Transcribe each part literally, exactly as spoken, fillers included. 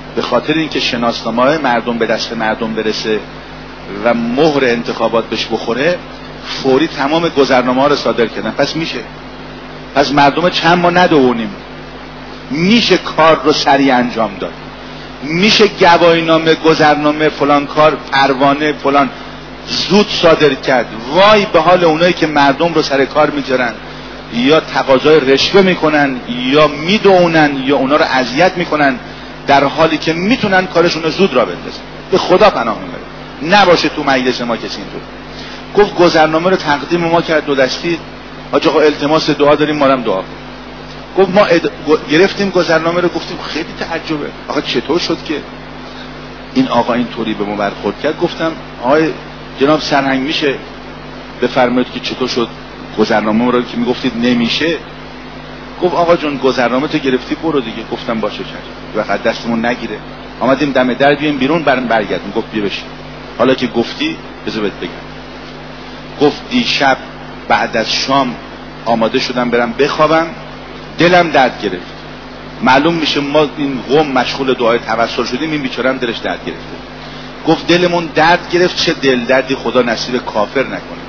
به خاطر اینکه شناسنامه‌های مردم به دست مردم برسه و مهر انتخابات بهش بخوره، فوری تمام گذرنامه ها رو صادر کردن. پس میشه، پس مردم چند ما ندوونیم، میشه کار رو سریع انجام داد، میشه گواهینامه، گذرنامه، فلان کار، پروانه فلان زود صادر کرد. وای به حال اونایی که مردم رو سر کار میذارن، یا تقاضای رشوه میکنن، یا میدونن، یا اونا رو اذیت میکنن، در حالی که میتونن کارشون رو زود را بندازن. به خدا پناه میبرم نباشه تو مجلس ما کسی اینطور. گفت گذرنامه رو تقدیم ما کرد دو دستی، حاج آقا التماس دعا داریم، ما هم دعا. گفت ما اد... گرفتیم گذرنامه رو، گفتیم خیلی تعجبه، آقا چطور شد که این آقا اینطوری به ما برخورد کرد؟ گفتم آقای جناب سرهنگ میشه بفرمایید که چطور شد گذرنامه رو که میگفتید نمیشه؟ گفت آقا جون گذرنامه تو گرفتی برو دیگه. گفتم باشه چشم، وقت دستمون نگیره. آمدیم دم در بیایم بیرون، برن برگردیم. گفت بیا بشین، حالا که گفتی بذار بهت بگم. گفت دیشب بعد از شام آماده شدم برم بخوابم، دلم درد گرفت. معلوم میشه ما این قوم مشغول دعای توسل شدیم، این بیچاره هم دلش درد گرفته. گفت دلمون درد گرفت، چه دل دردی خدا نصیب کافر نکنه.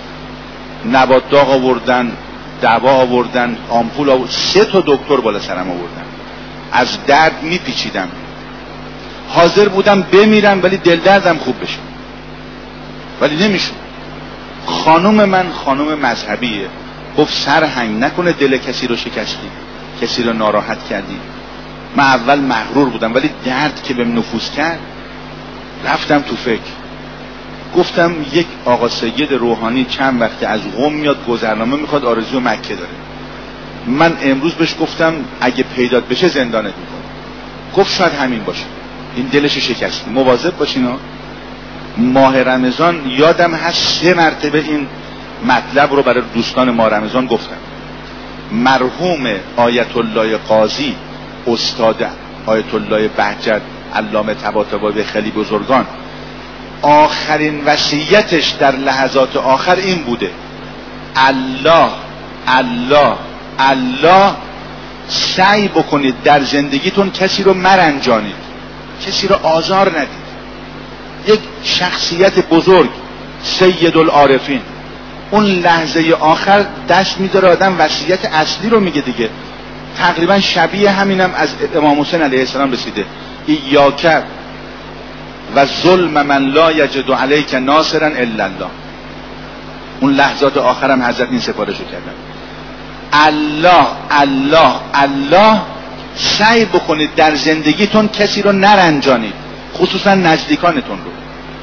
نبات داغ آوردن، دوا آوردن، آمپول آوردن، سه تا دکتر بالا سرم آوردن. از درد میپیچیدم، حاضر بودم بمیرم ولی دل دردم خوب بشه، ولی نمیشون. خانم من خانم مذهبیه. گفت سرهنگ نکنه دل کسی رو شکستی، کسی رو ناراحت کردی. من اول مغرور بودم ولی درد که بهم نفوذ کرد رفتم تو فکر. گفتم یک آقا سید روحانی چند وقت از قم میاد گذرنامه میخواد، آرزو مکه داره. من امروز بهش گفتم اگه پیدات بشه زندانت میکنه. گفت شاید همین باشه، این دلش شکستی. مواظب باشین ها. ماه رمضان یادم هست سه مرتبه این مطلب رو برای دوستان ماه رمضان گفتم. مرحوم آیت الله قاضی، استاد آیت الله بهجت علامه طباطبایی خیلی بزرگان، آخرین وصیتش در لحظات آخر این بوده: الله الله الله، سعی بکنید در زندگیتون کسی رو مرنجانید، کسی رو آزار ندید. یک شخصیت بزرگ، سید العارفین، اون لحظه آخر دست میذاره آدم وصیت اصلی رو میگه دیگه. تقریبا شبیه همینم از امام حسین علیه السلام رسیده: ایاک و ظلم من لا یجد علیک ناصرا الا الله. اون لحظات آخرم حضرت این سفارشو کردن: الله الله الله، سعی بکنید در زندگیتون کسی رو نرنجانید، خصوصا نزدیکانتون رو.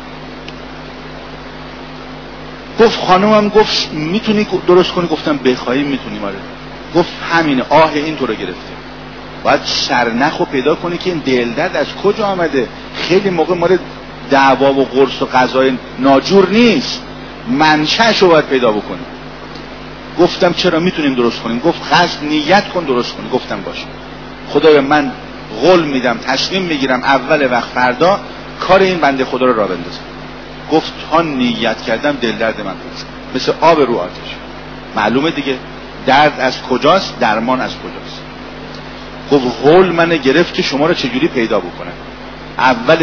گفت خانومم گفت میتونی درست کنی؟ گفتم بخوایی میتونیم. آره. گفت همینه، آه این تو رو گرفته، باید سرنخو پیدا کنی که این دل درد از کجا آمده. خیلی موقع مال دعوا و قرص و غذای ناجور نیست، منشأشو باید پیدا بکنی. گفتم چرا، میتونیم درست کنیم. گفت قصد نیت کن درست کنی. گفتم باشه. خدایا من قول میدم، تصمیم میگیرم اول وقت فردا کار این بنده خدا رو راه بندازم. گفت تا نیت کردم دل درد من بود مثل آب رو آتش. معلومه دیگه درد از کجاست، درمان از کجاست. گفت قول من گرفت که شما رو چجوری پیدا بکنم. اول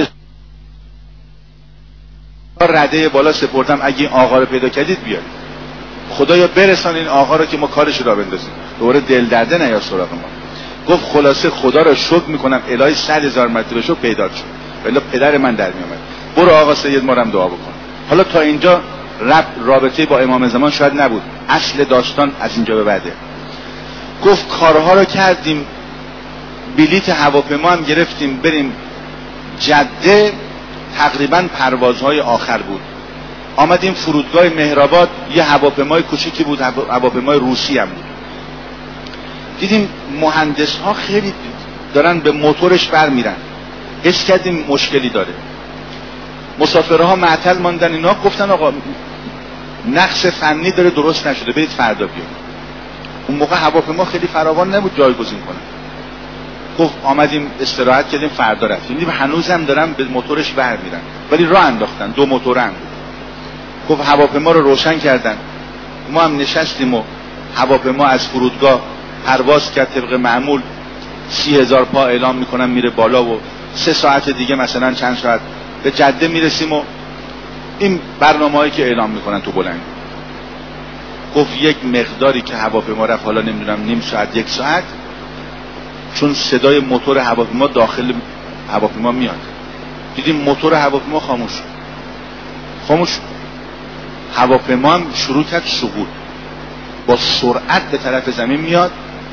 رده بالا سپردم، اگه این آقا رو پیدا کردید بیارید، خدایا برسان این آقا رو که ما کارش رو بندازیم، دوباره دل درده نیا سراغ ما. گفت خلاصه خدا رو شکر میکنم الهی صد هزار مرتبه شو پیدا شد، ولی پدر من در میومد. برو آقا سید ما رو هم دعا بکن. حالا تا اینجا رب رابطه با امام زمان شاید نبود، اصل داستان از اینجا به بعده. گفت کارها رو کردیم، بلیت هواپیما هم گرفتیم بریم جده. تقریبا پروازهای آخر بود. آمدیم فرودگاه مهرآباد، یه هواپیمای کوچیکی بود، هواپیمای روسی هم بود. دیدیم مهندس ها خیلی دارن به موتورش بر میرن، حس کردیم مشکلی داره. مسافرها معطل ماندن. اینا گفتن آقا نقص فنی داره، درست نشده، برید فردا بیاید. اون موقع هواپیما خیلی فراوان نبود جایگزین کنه. گفت آمدیم استراحت کردیم، فردا رفتیم. دیدیم هنوزم دارن به موتورش بر میرن، ولی راه انداختن، دو موتور هم بود. گفت هواپیما رو روشن کردن. ما هم نشستیم و هواپیما از فرودگاه پرواز کرد طبق معمول. سی هزار پا اعلام میکنن میره بالا و سه ساعت دیگه مثلا چند ساعت به جده میرسیم و این برنامه‌هایی که اعلام میکنن تو بلند. گفت یک مقداری که هواپیما رفت، حالا نمیدونم نیم ساعت یک ساعت، چون صدای موتور هواپیما داخل هواپیما میاد، دیدیم موتور هواپیما خاموش خاموش هواپیما هم شروع کرد سقوط، با سرعت به طرف زمین میاد.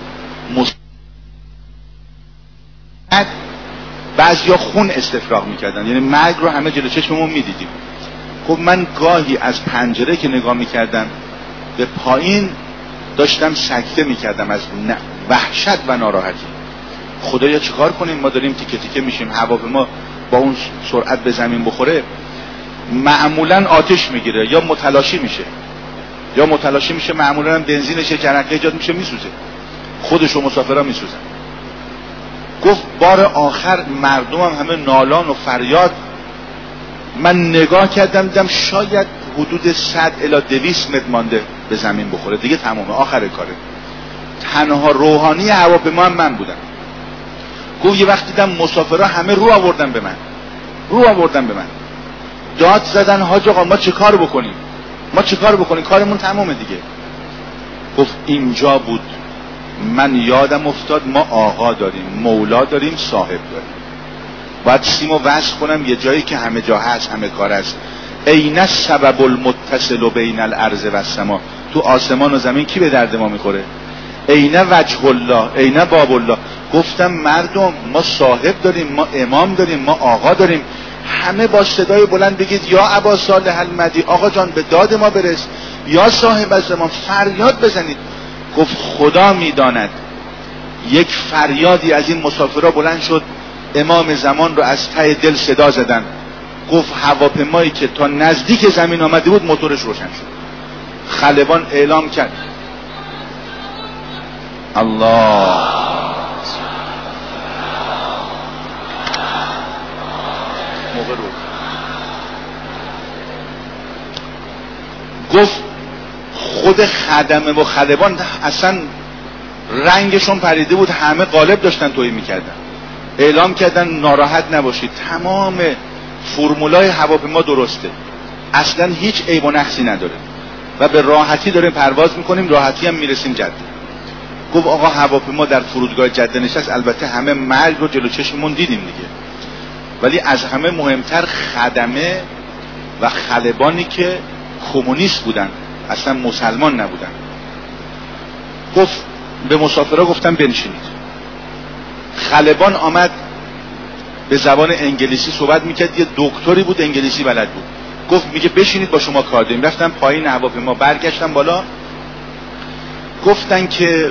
بعضیا خون استفراغ میکردن، یعنی مرگ رو همه جلو چشممون میدیدیم. خب من گاهی از پنجره که نگاه میکردم به پایین داشتم سکته میکردم از وحشت و ناراحتی. خدایا چیکار کنیم؟ ما داریم تیکه تیکه میشیم، هواپیما با اون سرعت به زمین بخوره معمولا آتش میگیره یا متلاشی میشه یا متلاشی میشه معمولا بنزینش جرقه ایجاد میشه، میسوزه، خودش و مسافرها میسوزن. گفت بار آخر مردم هم همه نالان و فریاد. من نگاه کردم دیدم شاید حدود صد الی دویست متر مانده به زمین بخوره، دیگه تمامه، آخر کاره. تنها روحانی هواپیما هم من بودم. گفت یه وقت دیدم مسافرها همه رو آوردن به من رو آوردن به من داد زدن حاج آقا ما چه کار بکنیم ما چه کار بکنیم کارمون تمامه دیگه. گفت اینجا بود من یادم افتاد ما آقا داریم، مولا داریم، صاحب داریم. باید سیمو وصل کنم یه جایی که همه جا هست، همه کار هست. این السبب المتصل بین الارض و السما. تو آسمان و زمین کی به درد ما میخوره؟ این وجه الله، این باب الله. گفتم مردم ما صاحب داریم، ما امام داریم، ما آقا داریم. همه با صدای بلند بگید یا ابا صالح المدی، آقا جان به داد ما برس، یا صاحب الزمان، فریاد بزنید. گفت خدا میداند یک فریادی از این مسافرها بلند شد، امام زمان رو از ته دل صدا زدن. گفت هواپیمایی که تا نزدیک زمین آمده بود موتورش روشن شد. خلبان اعلام کرد الله موقع رو. گفت خود خدمه و خلبان اصلا رنگشون پریده بود، همه غالب داشتن تویی میکردن. اعلام کردن ناراحت نباشید، تمام فرمولای هواپیما درسته، اصلا هیچ عیب و نقصی نداره و به راحتی داریم پرواز میکنیم، راحتی هم میرسیم جده. گفت آقا هواپیما در فرودگاه جده نشست. البته همه مرگ رو جلو چشممون دیدیم دیگه، ولی از همه مهمتر خدمه و خلبانی که کمونیست بودن، اصلا مسلمان نبودن. گفت به مسافرها گفتم بنشینید. خلبان آمد به زبان انگلیسی صحبت میکرد، یه دکتری بود انگلیسی بلد بود. گفت میگه بشینید با شما کار داریم. رفتم پایین هواپیما، برگشتم بالا، گفتن که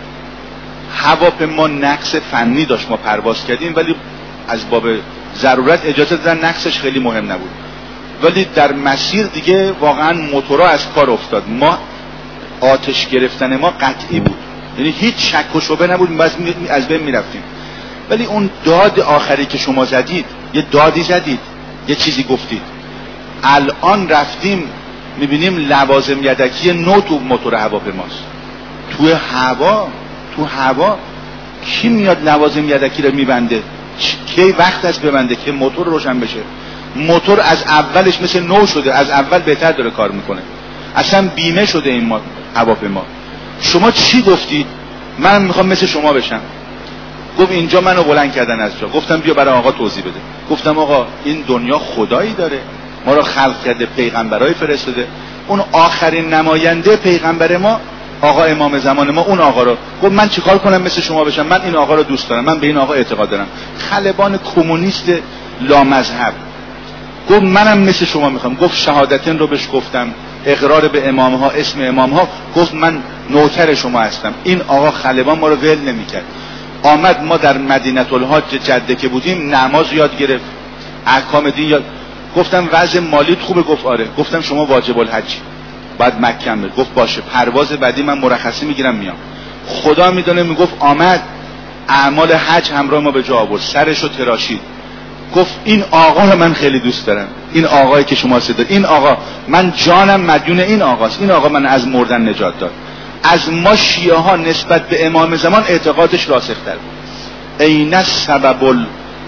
هواپیما نقص فنی داشت، ما پرواز کردیم ولی از باب ضرورت اجازه دادن، نقصش خیلی مهم نبود، ولی در مسیر دیگه واقعا موتورها از کار افتاد. ما آتش گرفتن ما قطعی بود، یعنی هیچ شک و شبه نبود، بس از بین میرفتیم. ولی اون داد آخری که شما زدید، یه دادی زدید، یه چیزی گفتید. الان رفتیم میبینیم لوازم یدکی نو تو موتور هواپیماست. تو هوا تو هوا کی میاد لوازم یدکی رو میبنده؟ کی وقت است ببنده که موتور روشن بشه؟ موتور از اولش مثل نو شده، از اول بهتر داره کار میکنه، اصلا بیمه شده این هواپیما. شما چی گفتید؟ من میخوام مثل شما بشم. گفت اینجا منو بلند کردن از جا. گفتم بیا برای آقا توضیح بده. گفتم آقا این دنیا خدایی داره، ما رو خلق کرده، پیغمبرای فرستاده، اون آخرین نماینده پیغمبر ما آقا امام زمان ما اون آقا رو. گفت من چیکار کنم مثل شما بشم؟ من این آقا رو دوست دارم، من به این آقا اعتقاد دارم. خلبان کمونیست لامذهب. گفت منم مثل شما میخوام. گفت شهادتین رو بهش گفتم، اقرار به امام ها، اسم امام ها. گفت من نوکر شما هستم. این آقا خلبان ما رو ول نمیکرد. آمد ما در مدینه الحاج جده که بودیم نماز یاد گرفت، احکام دین یاد. گفتم وضع مالیت خوبه؟ گفت آره. گفتم شما واجب الحج بعد مکه بره. گفت باشه، پرواز بعدی من مرخصی میگیرم میام. خدا میدونه. میگفت آمد اعمال حج همراه ما به جا آورد، سرشو تراشید. گفت این آقا رو من خیلی دوست دارم، این آقایی که شما صدا، این آقا من جانم مدیون این آقاست، این آقا من از مردن نجات داد. از ما شیعه ها نسبت به امام زمان اعتقادش راسختر بود. این السبب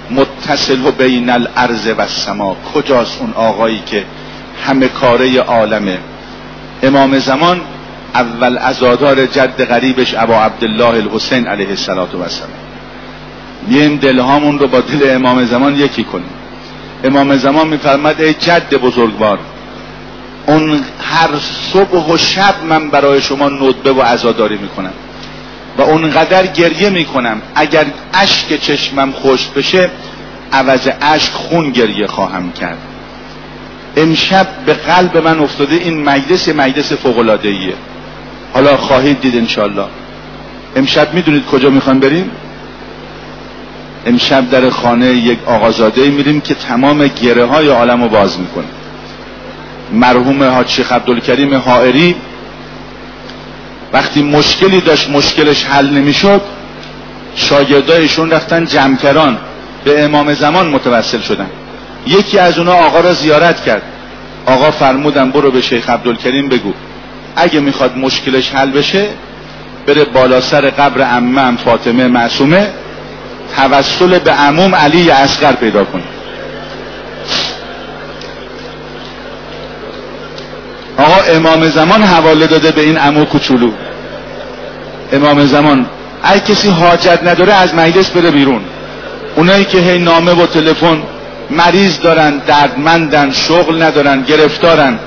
متصل و بین الارض و السما. کجاست اون آقایی که همه کاره عالمه؟ امام زمان اول عزادار جد غریبش ابا عبدالله الحسین علیه السلام و السلام. این دلهامون رو با دل امام زمان یکی کنیم. امام زمان میفرماد ای جد بزرگوار، اون هر صبح و شب من برای شما ندبه و عزاداری میکنم و اونقدر گریه میکنم اگر اشک چشمم خشک بشه عوض اشک خون گریه خواهم کرد. امشب به قلب من افتاده این مجلس مجلس فوق‌العاده‌ایه. حالا خواهید دید انشالله. امشب میدونید کجا میخوام بریم؟ امشب در خانه یک آقازاده میریم که تمام گره های عالم رو باز میکنه. مرحوم حاج شیخ عبدالکریم حائری وقتی مشکلی داشت مشکلش حل نمیشد، شاگردایشون رفتن جمکران به امام زمان متوسل شدن. یکی از اونا آقا را زیارت کرد. آقا فرمودن برو به شیخ عبدالکریم بگو اگه میخواد مشکلش حل بشه بره بالا سر قبر عمم فاطمه معصومه توسل به عموم علی اصغر پیدا کنه. آقا امام زمان حواله داده به این عمو کوچولو. امام زمان اگه کسی حاجت نداره از مجلس بره بیرون. اونایی که هی نامه و تلفن مریض دارن، دردمندن، شغل ندارن، گرفتارن،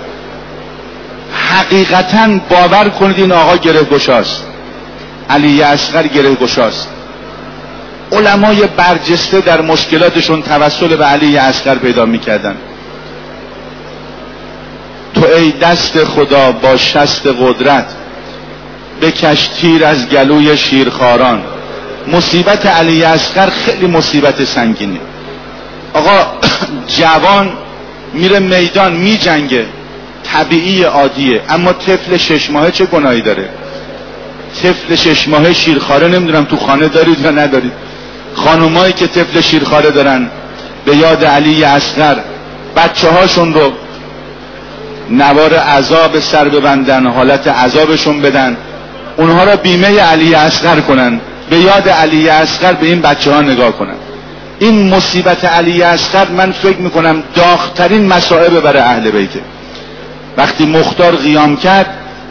حقیقتا باور کنید این آقا گره گشاست. علی اصغر گره گشاست. علمای برجسته در مشکلاتشون توسل به علی اصغر پیدا میکردن. تو ای دست خدا با شست قدرت بکش تیر از گلوی شیرخواران. مصیبت علی اصغر خیلی مصیبت سنگینه. آقا جوان میره میدان میجنگه، طبیعی عادیه، اما طفل شش ماهه چه گناهی داره؟ طفل شش ماهه شیرخواره نمیدونم تو خانه دارید یا ندارید. خانومایی که طفل شیرخواره دارن به یاد علی اصغر بچه هاشون رو نوار عذاب سر ببندن، حالت عذابشون بدن، اونها را بیمه علی اصغر کنن، به یاد علی اصغر به این بچه ها نگاه کنن. این مصیبت علی اصغر من فکر میکنم داغترین مصائب برای اهل بیته. وقتی مختار قیام کرد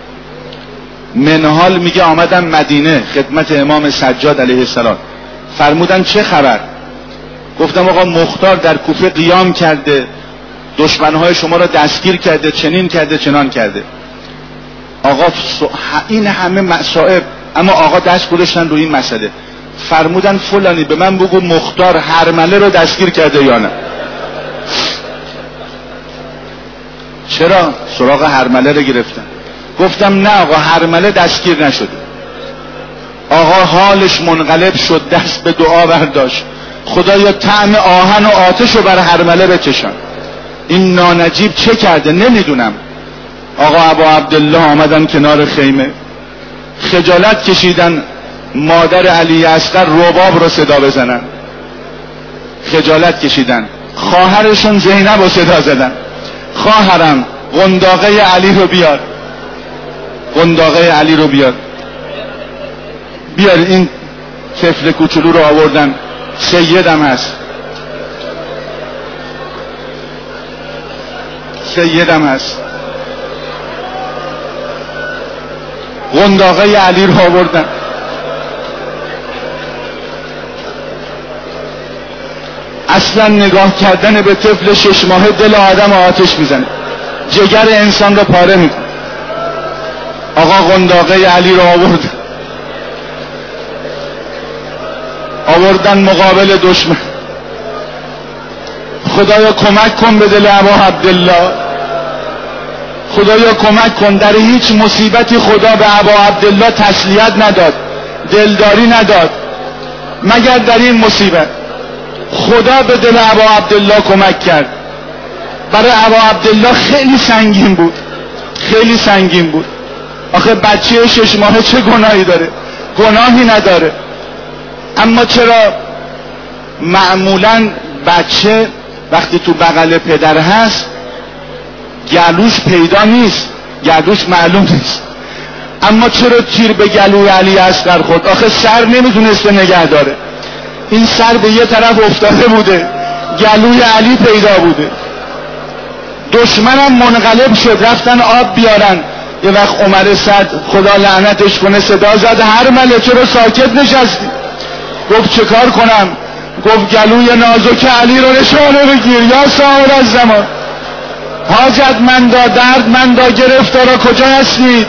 منهال میگه آمدم مدینه خدمت امام سجاد علیه السلام. فرمودن چه خبر؟ گفتم آقا مختار در کوفه قیام کرده، دشمنهای شما را دستگیر کرده، چنین کرده چنان کرده. آقا این همه مصائب، اما آقا دست گذاشتن روی این مسئله. فرمودن فلانی به من بگو مختار هرمله رو دستگیر کرده یا نه. چرا؟ سراغ هرمله رو گرفتن. گفتم نه آقا هرمله دستگیر نشده. آقا حالش منقلب شد، دست به دعا برداشت، خدایا طعم آهن و آتش رو بر هرمله بچشن. این نانجیب چه کرده نمیدونم. آقا ابا عبدالله آمدن کنار خیمه، خجالت کشیدن مادر علی اصغر رباب رو صدا بزنن، خجالت کشیدن. خواهرشون زینب رو صدا زدن، خواهرم قنداقه علی رو بیار، قنداقه علی رو بیار، بیار. این طفل کوچولو رو آوردن. سیدم هست، سیدم هست. قنداقه علی رو آوردن. اصلا نگاه کردن به طفل شش ماهه دل آدم آتش میزنه، جگر انسان رو پاره میکنه. آقا قنداقه علی رو آورد، آوردن مقابل دشمن. خدایا کمک کن به دل ابا عبدالله، خدایا کمک کن. در هیچ مصیبتی خدا به ابا عبدالله تسلیت نداد، دلداری نداد، مگر در این مصیبت خدا به دل ابا عبدالله کمک کرد. برای ابا عبدالله خیلی سنگین بود، خیلی سنگین بود. آخه بچه شش ماهه چه گناهی داره؟ گناهی نداره. اما چرا معمولا بچه وقتی تو بغل پدر هست گلوش پیدا نیست، گلوش معلوم نیست. اما چرا تیر به گلوی علی اصغر خورد؟ آخه سر نمیتونسته نگه داره. این سر به یه طرف افتاده بوده، گلوی علی پیدا بوده. دشمنم منقلب شد، رفتن آب بیارن. یه وقت عمر سعد خدا لعنتش کنه صدا زد هرمله چرا ساکت نشستی؟ گفت چه کار کنم؟ گفت گلوی نازک علی رو نشانه بگیر یا صاحب از زمان. حاجتمندا، دردمندا، گرفتارا کجا هستید؟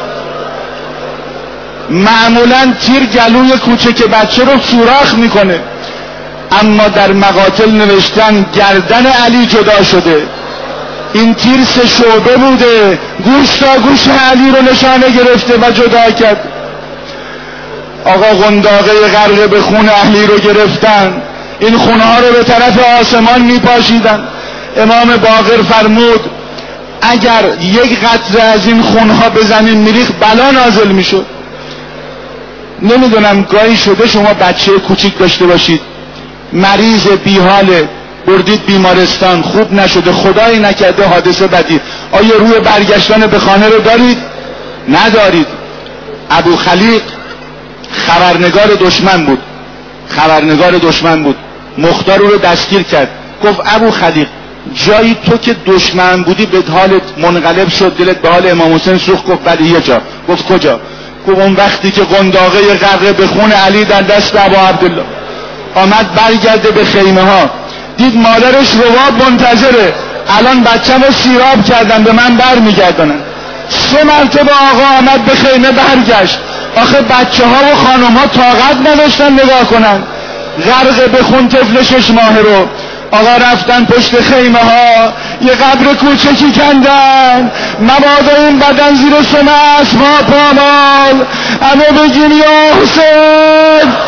معمولا تیر گلوی کوچک بچه رو سوراخ میکنه، اما در مقاتل نوشتن گردن علی جدا شده. این تیر سه شعبه بوده، گوش تا گوش علی رو نشانه گرفته و جدا کرد. آقا قنداقه غرق به خون علی رو گرفتن، این خونها رو به طرف آسمان میپاشیدن. امام باقر فرمود اگر یک قطره از این خونها به زمین میریخت بلا نازل میشد. نمیدونم گاهی شده شما بچه کوچیک داشته باشید، مریض بیحاله، بردید بیمارستان خوب نشده، خدایی نکرده حادثه بدی، آیا روی برگشتن به خانه رو دارید؟ ندارید. ابو خلیق خبرنگار دشمن بود، خبرنگار دشمن بود، مختار رو دستگیر کرد. گفت ابو خلیق جایی تو که دشمن بودی به حالت منقلب شد، دلت به حال امام حسین سوخت؟ گفت بله یه جا. گفت کجا؟ گفت اون وقتی که قنداقه غرق به خون علی در دست ابو عبدالله آمد برگرده به خیمه ها، دید مادرش رواب منتظره، الان بچه رو سیراب کردن به من بر میگردنن. سه مرتبه آقا آمد به خیمه برگشت. آخه بچه ها و خانم ها طاقت نداشتن نگاه کنن غرق به خون طفل شش ماهه رو. آقا رفتن پشت خیمه ها یه قبر کوچکی کندن، مبادا این بدن زیر سم اسبا پامال همه بگین یا حسین